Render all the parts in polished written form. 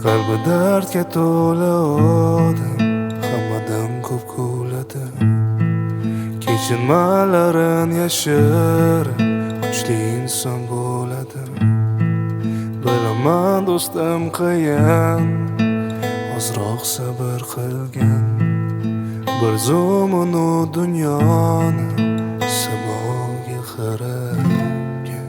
Qalbi dardga to'la odam hammadan ko'p kuladi. Kechinmalarin yashirib kuchli inson bo'ladi. Bilaman do'stim qiyin, ozroq sabr qilgan. Bir zum u dunyoni samoga qaratgan.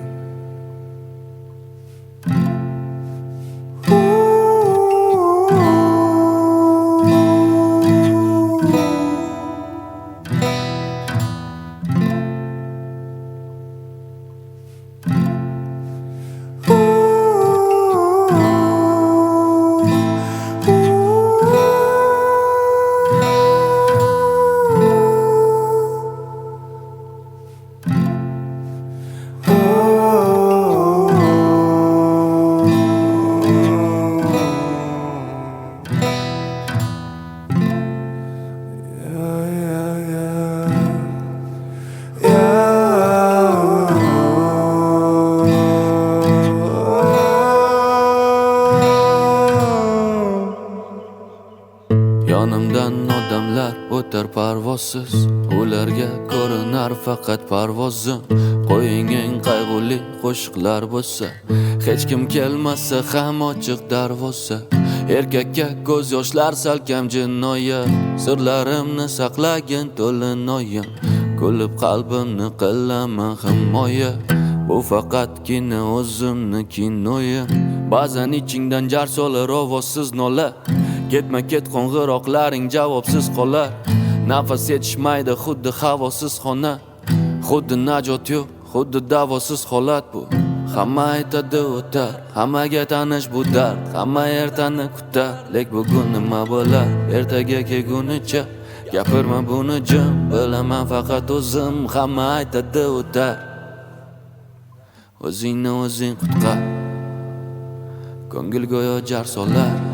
Yonimdan odamlar o'tar parvozsiz, ularga ko'rinar faqat parvozim. Qo'ying eng qayg'uli qo'shiqlar bo'lsa, hech kim kelmasa ham ochiq darvoza. Erkakka ko'z yoshlar salkam jinoyat, sirlarimni saqlagin to'linoyim. Kulib qalbimni qilaman himoya, bu faqatgina o'zimni kinoyim. Ba'zan ichingdan jar solar ovozsiz nola, ketma ket qo'ng'iroqlaring javobsiz qolar. Nafas yetishmaydi xuddi havosiz xona, xuddi najot yo'q, xuddi davosiz holat bu. Hamma aytadi o'tar, hammaga tanish bu dard, hamma ertani kutar, lek bugun nima bo'lar ertaga kelgunicha. Gapirma buni jim, bilaman faqat o'zim. Hamma aytadi o'tar, o'zingni o'zing qutqar. Ko'ngil go'yo jar solar,